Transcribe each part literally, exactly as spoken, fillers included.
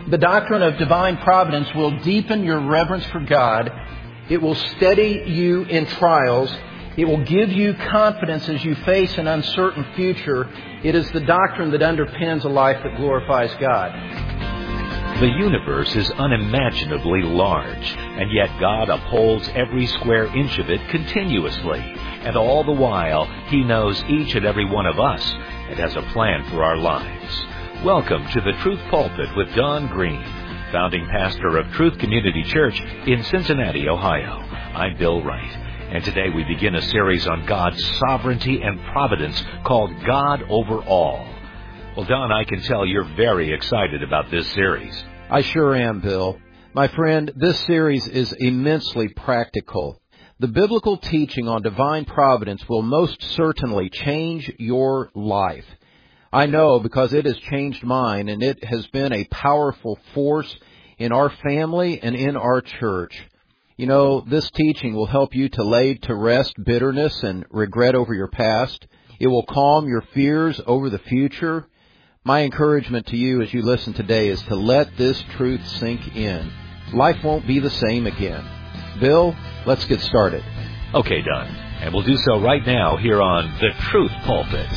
The doctrine of divine providence will deepen your reverence for God. It will steady you in trials. It will give you confidence as you face an uncertain future. It is the doctrine that underpins a life that glorifies God. The universe is unimaginably large, and yet God upholds every square inch of it continuously. And all the while, He knows each and every one of us and has a plan for our lives. Welcome to the Truth Pulpit with Don Green, founding pastor of Truth Community Church in Cincinnati, Ohio. I'm Bill Wright, and today we begin a series on God's sovereignty and providence called God Over All. Well, Don, I can tell you're very excited about this series. I sure am, Bill. My friend, this series is immensely practical. The biblical teaching on divine providence will most certainly change your life. I know because it has changed mine, and it has been a powerful force in our family and in our church. You know, this teaching will help you to lay to rest bitterness and regret over your past. It will calm your fears over the future. My encouragement to you as you listen today is to let this truth sink in. Life won't be the same again. Bill, let's get started. Okay, Don, and we'll do so right now here on The Truth Pulpit.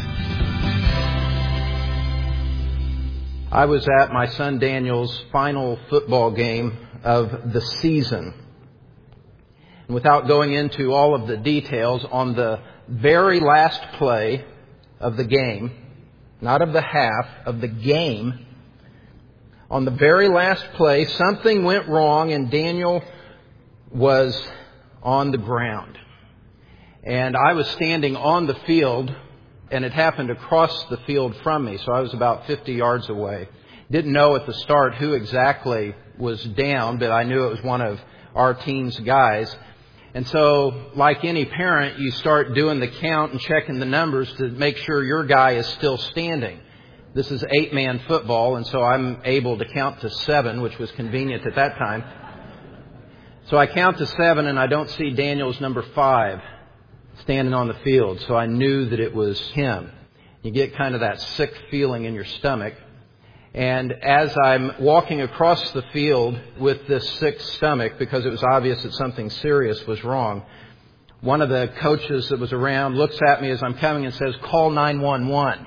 I was at my son Daniel's final football game of the season. And without going into all of the details, on the very last play of the game, not of the half, of the game, on the very last play, something went wrong and Daniel was on the ground. And I was standing on the field, and it happened across the field from me, so I was about fifty yards away. Didn't know at the start who exactly was down, but I knew it was one of our team's guys. And so, like any parent, you start doing the count and checking the numbers to make sure your guy is still standing. This is eight-man football, and so I'm able to count to seven, which was convenient at that time. So I count to seven, and I don't see Daniel's number five standing on the field, so I knew that it was him. You get kind of that sick feeling in your stomach. And as I'm walking across the field with this sick stomach, because it was obvious that something serious was wrong, one of the coaches that was around looks at me as I'm coming and says, "Call nine one one."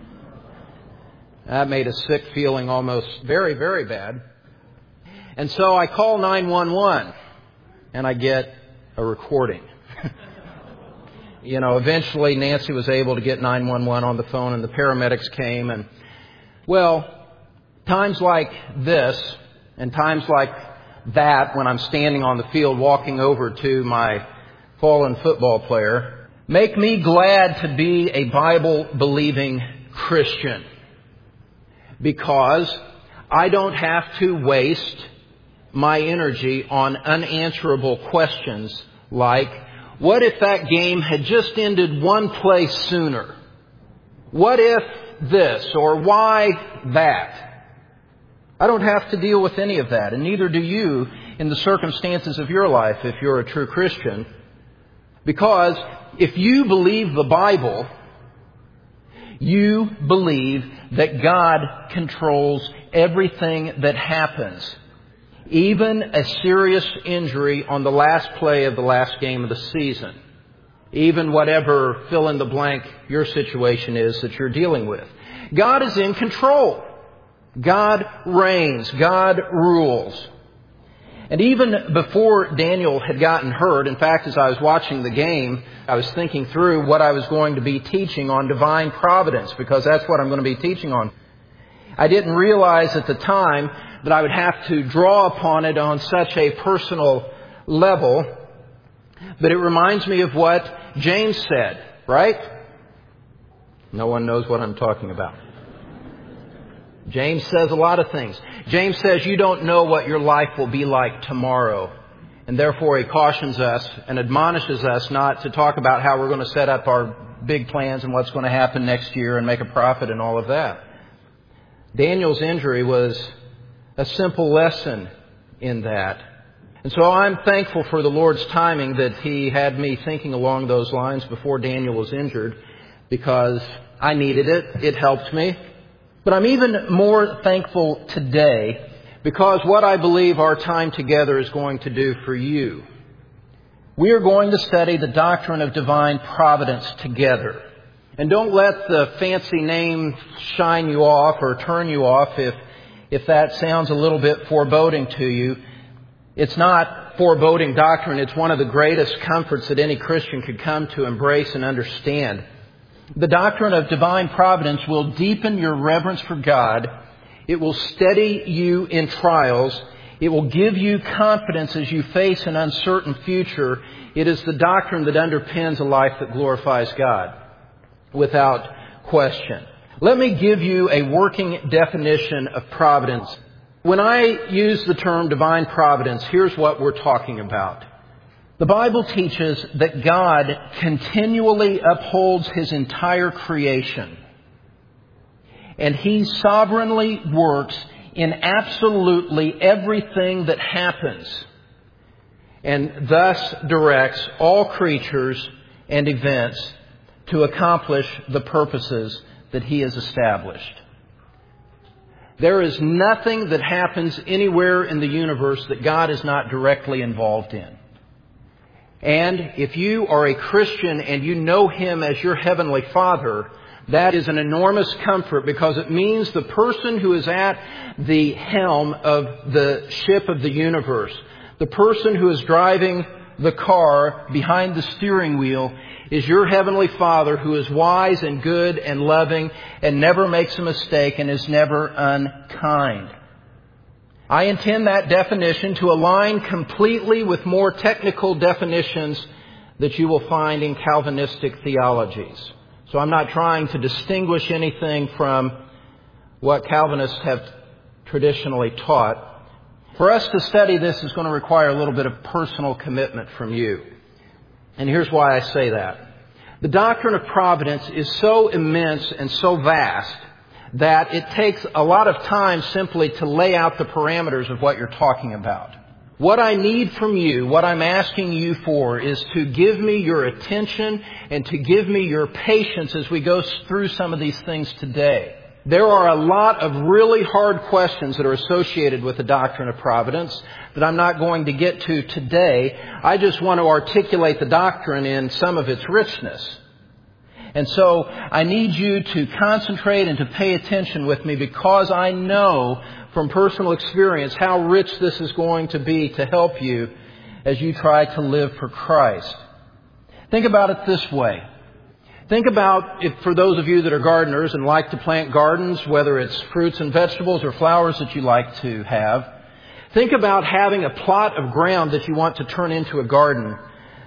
That made a sick feeling almost very, very bad. And so I call nine one one, and I get a recording. You know, eventually Nancy was able to get nine one one on the phone, and the paramedics came. And, well, times like this and times like that, when I'm standing on the field walking over to my fallen football player, make me glad to be a Bible-believing Christian, because I don't have to waste my energy on unanswerable questions like, what if that game had just ended one play sooner? What if this, or why that? I don't have to deal with any of that, and neither do you in the circumstances of your life if you're a true Christian. Because if you believe the Bible, you believe that God controls everything that happens. Even a serious injury on the last play of the last game of the season. Even whatever fill in the blank your situation is that you're dealing with. God is in control. God reigns. God rules. And even before Daniel had gotten hurt, in fact, as I was watching the game, I was thinking through what I was going to be teaching on divine providence, because that's what I'm going to be teaching on. I didn't realize at the time that I would have to draw upon it on such a personal level. But it reminds me of what James said, right? No one knows what I'm talking about. James says a lot of things. James says you don't know what your life will be like tomorrow. And therefore he cautions us and admonishes us not to talk about how we're going to set up our big plans and what's going to happen next year and make a profit and all of that. Daniel's injury was a simple lesson in that. And so I'm thankful for the Lord's timing that He had me thinking along those lines before Daniel was injured, because I needed it. It helped me. But I'm even more thankful today because what I believe our time together is going to do for you. We are going to study the doctrine of divine providence together. And don't let the fancy name shine you off or turn you off if, if that sounds a little bit foreboding to you. It's not foreboding doctrine. It's one of the greatest comforts that any Christian could come to embrace and understand. The doctrine of divine providence will deepen your reverence for God. It will steady you in trials. It will give you confidence as you face an uncertain future. It is the doctrine that underpins a life that glorifies God, without question. Let me give you a working definition of providence. When I use the term divine providence, here's what we're talking about. The Bible teaches that God continually upholds His entire creation. And He sovereignly works in absolutely everything that happens, and thus directs all creatures and events to accomplish the purposes that He has established. There is nothing that happens anywhere in the universe that God is not directly involved in. And if you are a Christian and you know Him as your Heavenly Father, that is an enormous comfort, because it means the person who is at the helm of the ship of the universe, the person who is driving the car behind the steering wheel, is your Heavenly Father, who is wise and good and loving and never makes a mistake and is never unkind. I intend that definition to align completely with more technical definitions that you will find in Calvinistic theologies. So I'm not trying to distinguish anything from what Calvinists have traditionally taught. For us to study this is going to require a little bit of personal commitment from you. And here's why I say that. The doctrine of providence is so immense and so vast that it takes a lot of time simply to lay out the parameters of what you're talking about. What I need from you, what I'm asking you for, is to give me your attention and to give me your patience as we go through some of these things today. There are a lot of really hard questions that are associated with the doctrine of providence that I'm not going to get to today. I just want to articulate the doctrine in some of its richness. And so I need you to concentrate and to pay attention with me, because I know from personal experience how rich this is going to be to help you as you try to live for Christ. Think about it this way. Think about, if for those of you that are gardeners and like to plant gardens, whether it's fruits and vegetables or flowers that you like to have, think about having a plot of ground that you want to turn into a garden,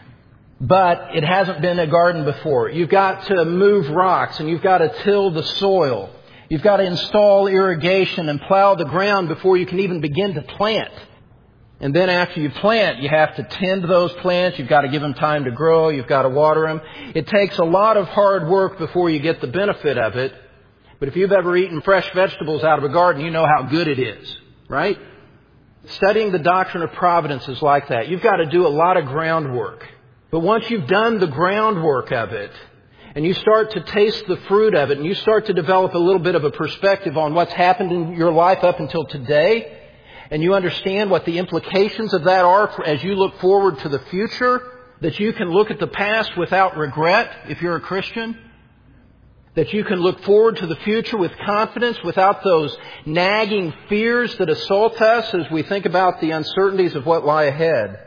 but it hasn't been a garden before. You've got to move rocks and you've got to till the soil. You've got to install irrigation and plow the ground before you can even begin to plant. And then after you plant, you have to tend those plants. You've got to give them time to grow. You've got to water them. It takes a lot of hard work before you get the benefit of it. But if you've ever eaten fresh vegetables out of a garden, you know how good it is, right? Studying the doctrine of providence is like that. You've got to do a lot of groundwork. But once you've done the groundwork of it, and you start to taste the fruit of it, and you start to develop a little bit of a perspective on what's happened in your life up until today, and you understand what the implications of that are as you look forward to the future, that you can look at the past without regret if you're a Christian, that you can look forward to the future with confidence without those nagging fears that assault us as we think about the uncertainties of what lie ahead.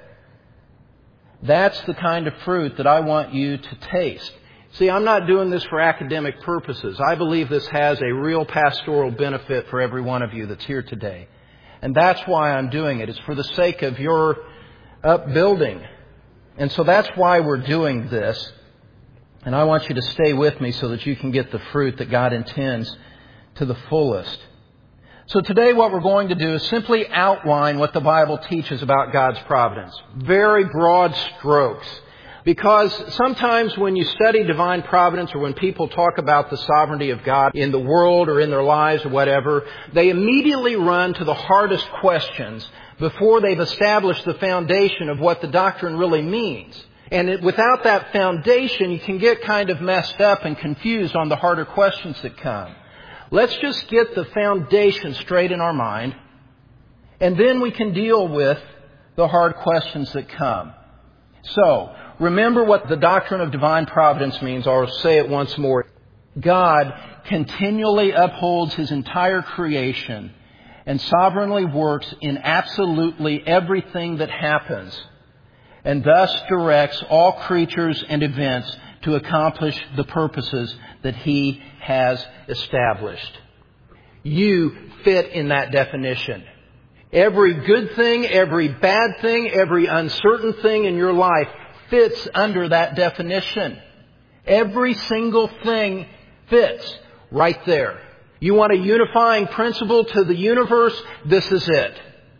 That's the kind of fruit that I want you to taste. See, I'm not doing this for academic purposes. I believe this has a real pastoral benefit for every one of you that's here today. And that's why I'm doing it. It's for the sake of your upbuilding. And so that's why we're doing this. And I want you to stay with me so that you can get the fruit that God intends to the fullest. So today what we're going to do is simply outline what the Bible teaches about God's providence. Very broad strokes. Because sometimes when you study divine providence, or when people talk about the sovereignty of God in the world or in their lives or whatever, they immediately run to the hardest questions before they've established the foundation of what the doctrine really means. And it, without that foundation, you can get kind of messed up and confused on the harder questions that come. Let's just get the foundation straight in our mind. And then we can deal with the hard questions that come. So, remember what the doctrine of divine providence means. I'll say it once more. God continually upholds His entire creation and sovereignly works in absolutely everything that happens, and thus directs all creatures and events to accomplish the purposes that He has established. You fit in that definition. Every good thing, every bad thing, every uncertain thing in your life fits under that definition. Every single thing fits right there. You want a unifying principle to the universe? This is it.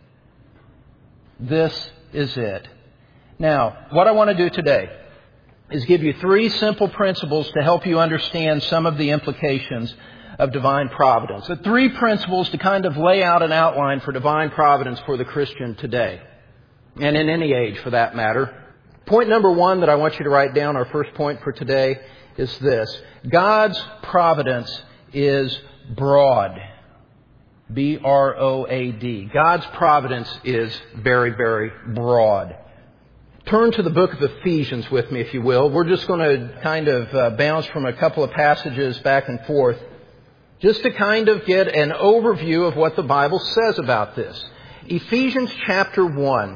This is it. Now, what I want to do today is give you three simple principles to help you understand some of the implications of divine providence. The three principles to kind of lay out an outline for divine providence for the Christian today, and in any age for that matter. Point number one that I want you to write down, our first point for today, is this. God's providence is broad. B R O A D. God's providence is very, very broad. Turn to the book of Ephesians with me, if you will. We're just going to kind of uh, bounce from a couple of passages back and forth, just to kind of get an overview of what the Bible says about this. Ephesians chapter one.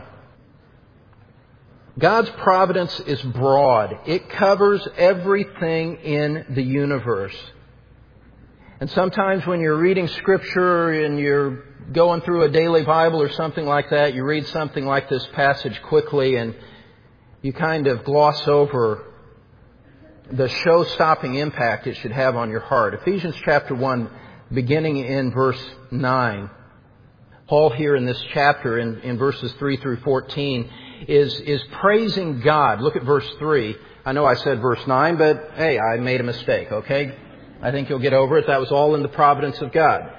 God's providence is broad. It covers everything in the universe. And sometimes when you're reading Scripture and you're going through a daily Bible or something like that, you read something like this passage quickly and you kind of gloss over the show-stopping impact it should have on your heart. Ephesians chapter one, beginning in verse nine. Paul here in this chapter, in, in verses three through fourteen, is, is praising God. Look at verse three. I know I said verse nine, but hey, I made a mistake, okay? I think you'll get over it. That was all in the providence of God.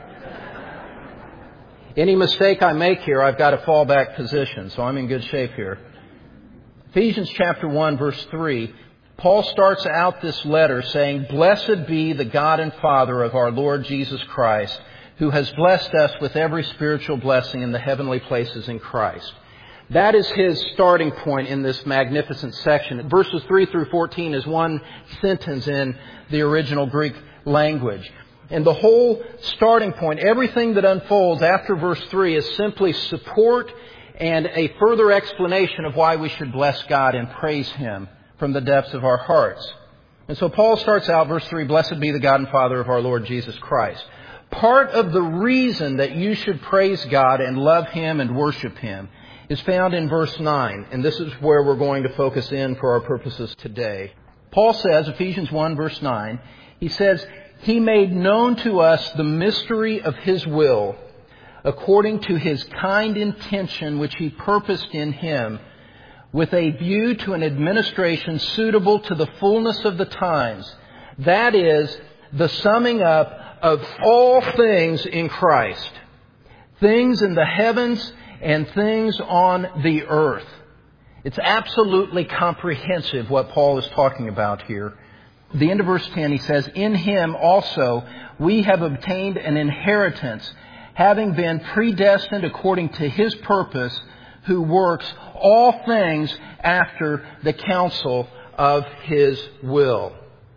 Any mistake I make here, I've got a fallback position, so I'm in good shape here. Ephesians chapter one, verse three, Paul starts out this letter saying, "Blessed be the God and Father of our Lord Jesus Christ, who has blessed us with every spiritual blessing in the heavenly places in Christ." That is his starting point in this magnificent section. Verses three through fourteen is one sentence in the original Greek language. And the whole starting point, everything that unfolds after verse three, is simply support and a further explanation of why we should bless God and praise Him from the depths of our hearts. And so Paul starts out, verse three, "Blessed be the God and Father of our Lord Jesus Christ." Part of the reason that you should praise God and love Him and worship Him is found in verse nine. And this is where we're going to focus in for our purposes today. Paul says, Ephesians one, verse nine, he says, "He made known to us the mystery of His will, according to His kind intention which He purposed in Him, with a view to an administration suitable to the fullness of the times." That is, the summing up of all things in Christ. Things in the heavens and things on the earth. It's absolutely comprehensive what Paul is talking about here. At the end of verse ten, he says, "In Him also we have obtained an inheritance, having been predestined according to His purpose, who works all things after the counsel of His will."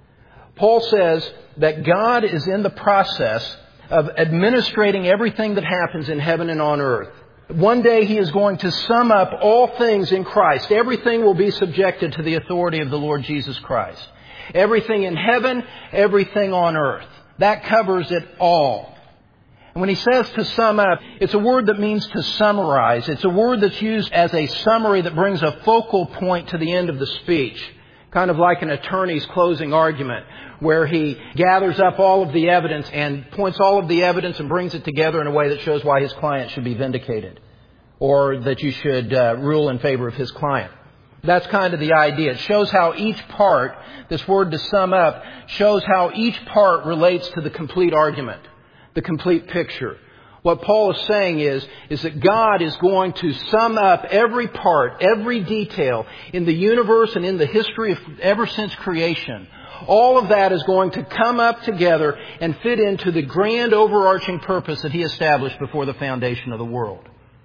Paul says that God is in the process of administrating everything that happens in heaven and on earth. One day He is going to sum up all things in Christ. Everything will be subjected to the authority of the Lord Jesus Christ. Everything in heaven, everything on earth. That covers it all. And when he says to sum up, it's a word that means to summarize. It's a word that's used as a summary that brings a focal point to the end of the speech. Kind of like an attorney's closing argument, where he gathers up all of the evidence and points all of the evidence and brings it together in a way that shows why his client should be vindicated, or that you should uh, rule in favor of his client. That's kind of the idea. It shows how each part, this word to sum up, shows how each part relates to the complete argument, the complete picture. What Paul is saying is, is that God is going to sum up every part, every detail in the universe and in the history of ever since creation. All of that is going to come up together and fit into the grand overarching purpose that He established before the foundation of the world.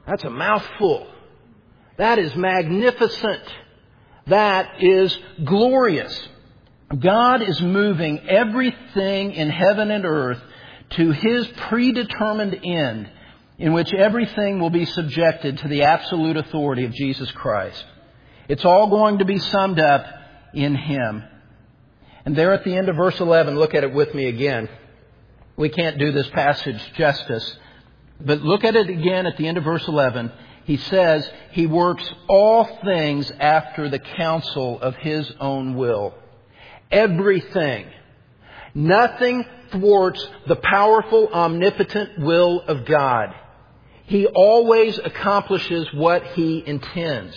That's a mouthful. That is magnificent. That is glorious. God is moving everything in heaven and earth to His predetermined end, in which everything will be subjected to the absolute authority of Jesus Christ. It's all going to be summed up in Him. And there at the end of verse eleven, look at it with me again. We can't do this passage justice, but look at it again at the end of verse eleven. He says, He works all things after the counsel of His own will. Everything. Nothing thwarts the powerful, omnipotent will of God. He always accomplishes what He intends.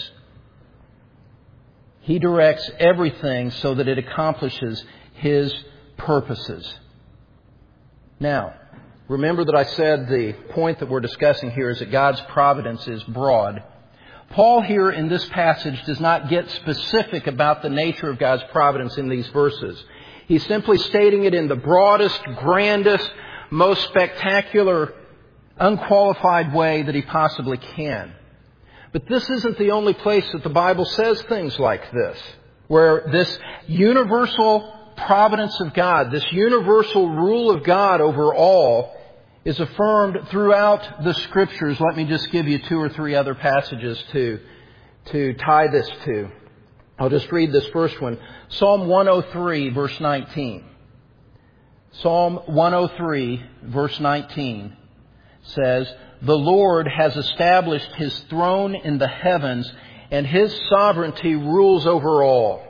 He directs everything so that it accomplishes His purposes. Now, remember that I said the point that we're discussing here is that God's providence is broad. Paul here in this passage does not get specific about the nature of God's providence in these verses. He's simply stating it in the broadest, grandest, most spectacular, unqualified way that he possibly can. But this isn't the only place that the Bible says things like this, where this universal providence of God, this universal rule of God over all, is affirmed throughout the Scriptures. Let me just give you two or three other passages to, to tie this to. I'll just read this first one. Psalm one oh three, verse nineteen. Psalm one oh three, verse nineteen says, "The Lord has established His throne in the heavens, and His sovereignty rules over all."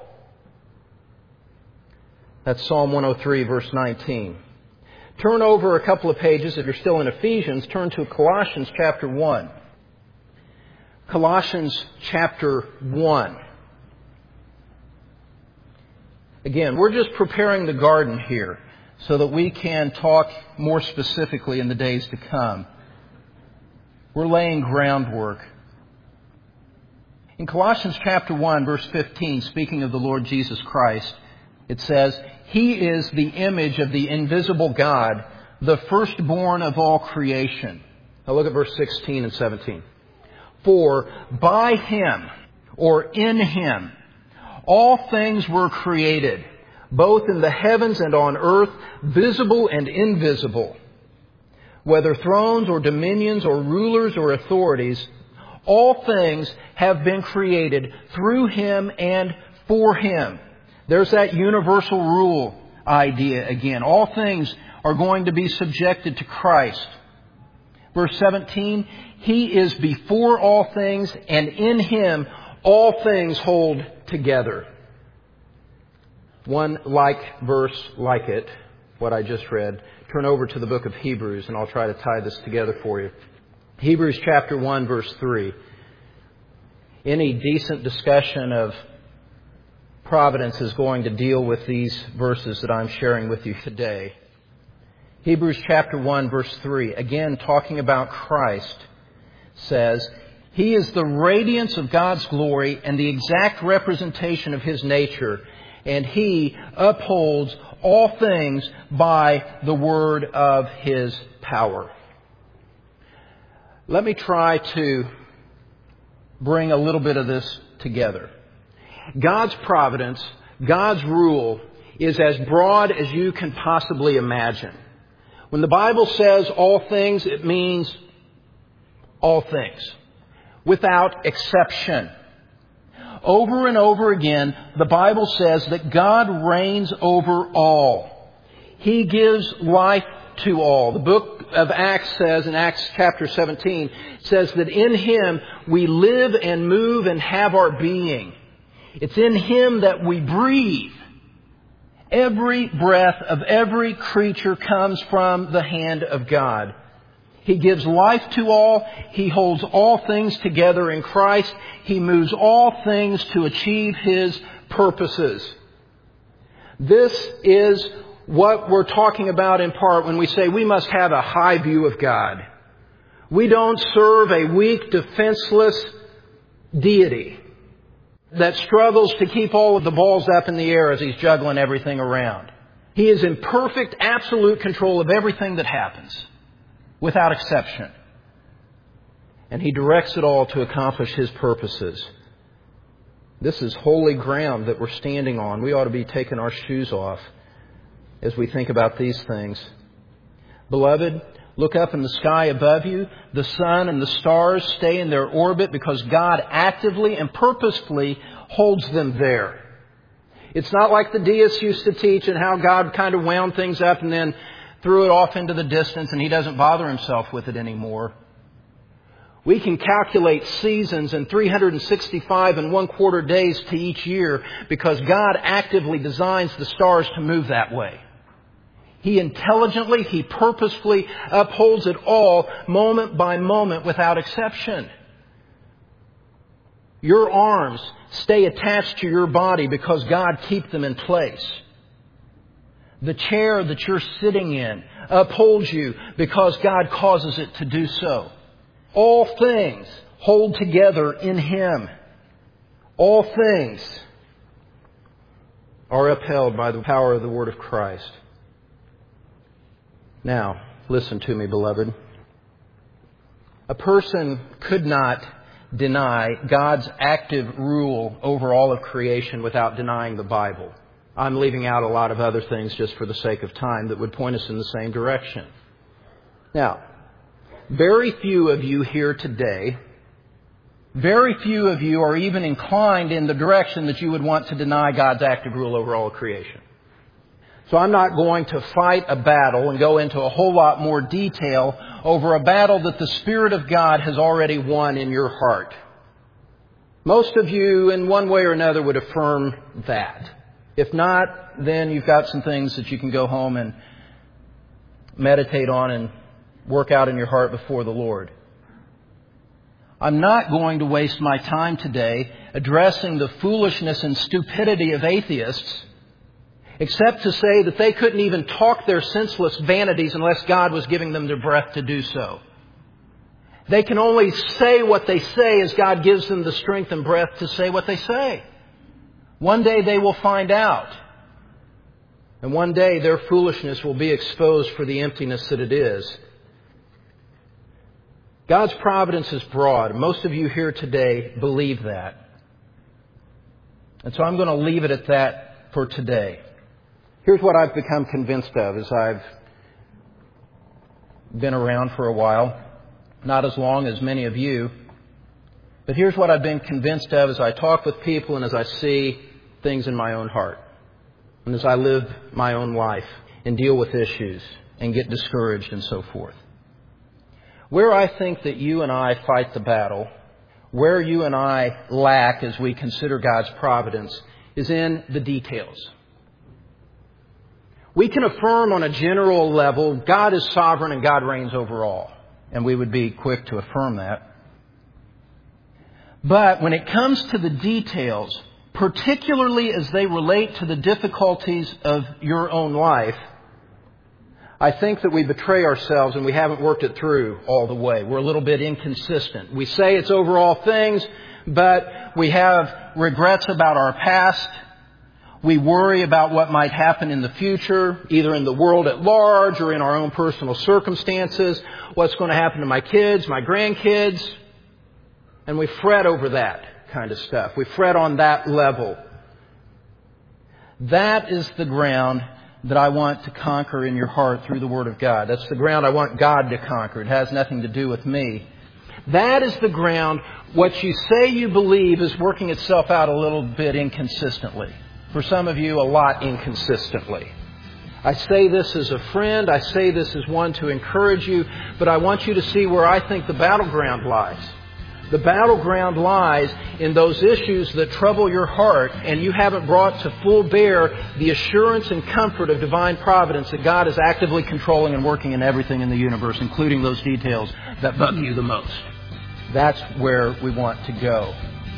That's Psalm one oh three, verse nineteen. Turn over a couple of pages. If you're still in Ephesians, turn to Colossians chapter one. Colossians chapter one. Again, we're just preparing the garden here so that we can talk more specifically in the days to come. We're laying groundwork. In Colossians chapter one, verse fifteen, speaking of the Lord Jesus Christ, it says, "He is the image of the invisible God, the firstborn of all creation." Now look at verse sixteen and seventeen. "For by Him," or in Him, "all things were created, both in the heavens and on earth, visible and invisible. Whether thrones or dominions or rulers or authorities, all things have been created through Him and for Him." There's that universal rule idea again. All things are going to be subjected to Christ. Verse seventeen, "He is before all things, and in Him all things hold together." One like verse like it, what I just read. Turn over to the book of Hebrews, and I'll try to tie this together for you. Hebrews chapter one, verse three. Any decent discussion of providence is going to deal with these verses that I'm sharing with you today. Hebrews chapter one, verse three, again talking about Christ, says, "He is the radiance of God's glory and the exact representation of His nature, and He upholds all things by the word of His power." Let me try to bring a little bit of this together. God's providence, God's rule, is as broad as you can possibly imagine. When the Bible says all things, it means all things, without exception. Over and over again, the Bible says that God reigns over all. He gives life to all. The book of Acts says, in Acts chapter seventeen, says that in Him we live and move and have our being. It's in Him that we breathe. Every breath of every creature comes from the hand of God. He gives life to all. He holds all things together in Christ. He moves all things to achieve His purposes. This is what we're talking about in part when we say we must have a high view of God. We don't serve a weak, defenseless deity that struggles to keep all of the balls up in the air as He's juggling everything around. He is in perfect, absolute control of everything that happens, without exception. And He directs it all to accomplish His purposes. This is holy ground that we're standing on. We ought to be taking our shoes off as we think about these things. Beloved, look up in the sky above you. The sun and the stars stay in their orbit because God actively and purposefully holds them there. It's not like the deists used to teach and how God kind of wound things up and then threw it off into the distance and He doesn't bother Himself with it anymore. We can calculate seasons and three hundred sixty-five and one quarter days to each year because God actively designs the stars to move that way. He intelligently, He purposefully upholds it all moment by moment without exception. Your arms stay attached to your body because God keeps them in place. The chair that you're sitting in upholds you because God causes it to do so. All things hold together in Him. All things are upheld by the power of the Word of Christ. Now, listen to me, beloved. A person could not deny God's active rule over all of creation without denying the Bible. I'm leaving out a lot of other things just for the sake of time that would point us in the same direction. Now, very few of you here today, very few of you are even inclined in the direction that you would want to deny God's active rule over all of creation. So I'm not going to fight a battle and go into a whole lot more detail over a battle that the Spirit of God has already won in your heart. Most of you, in one way or another, would affirm that. If not, then you've got some things that you can go home and meditate on and work out in your heart before the Lord. I'm not going to waste my time today addressing the foolishness and stupidity of atheists, except to say that they couldn't even talk their senseless vanities unless God was giving them the breath to do so. They can only say what they say as God gives them the strength and breath to say what they say. One day they will find out. And one day their foolishness will be exposed for the emptiness that it is. God's providence is broad. Most of you here today believe that. And so I'm going to leave it at that for today. Here's what I've become convinced of as I've been around for a while. Not as long as many of you. But here's what I've been convinced of as I talk with people and as I see things in my own heart. And as I live my own life and deal with issues and get discouraged and so forth. Where I think that you and I fight the battle, where you and I lack as we consider God's providence, is in the details. We can affirm on a general level, God is sovereign and God reigns over all. And we would be quick to affirm that. But when it comes to the details, particularly as they relate to the difficulties of your own life, I think that we betray ourselves and we haven't worked it through all the way. We're a little bit inconsistent. We say it's over all things, but we have regrets about our past. We worry about what might happen in the future, either in the world at large or in our own personal circumstances. What's going to happen to my kids, my grandkids? And we fret over that kind of stuff. We fret on that level. That is the ground that I want to conquer in your heart through the Word of God. That's the ground I want God to conquer. It has nothing to do with me. That is the ground. What you say you believe is working itself out a little bit inconsistently. For some of you, a lot inconsistently. I say this as a friend. I say this as one to encourage you. But I want you to see where I think the battleground lies. The battleground lies in those issues that trouble your heart, and you haven't brought to full bear the assurance and comfort of divine providence that God is actively controlling and working in everything in the universe, including those details that bug you the most. That's where we want to go.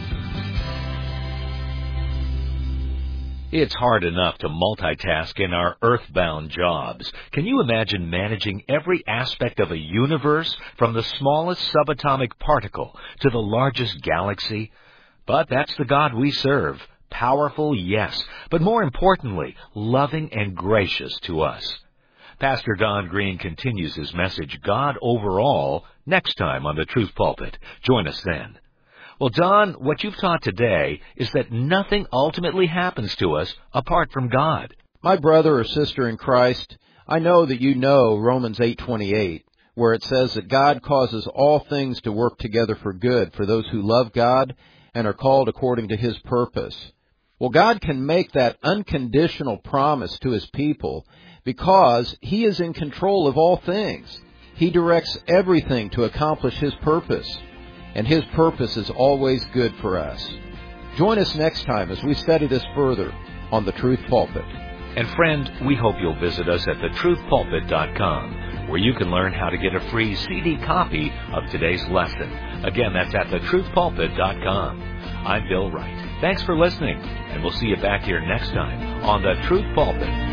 It's hard enough to multitask in our earthbound jobs. Can you imagine managing every aspect of a universe, from the smallest subatomic particle to the largest galaxy? But that's the God we serve. Powerful, yes, but more importantly, loving and gracious to us. Pastor Don Green continues his message, God Over All, next time on the Truth Pulpit. Join us then. Well, Don, what you've taught today is that nothing ultimately happens to us apart from God. My brother or sister in Christ, I know that you know Romans eight twenty-eight, where it says that God causes all things to work together for good for those who love God and are called according to His purpose. Well, God can make that unconditional promise to His people because He is in control of all things. He directs everything to accomplish His purpose, and His purpose is always good for us. Join us next time as we study this further on The Truth Pulpit. And friend, we hope you'll visit us at the truth pulpit dot com, where you can learn how to get a free C D copy of today's lesson. Again, that's at the truth pulpit dot com. I'm Bill Wright. Thanks for listening, and we'll see you back here next time on The Truth Pulpit.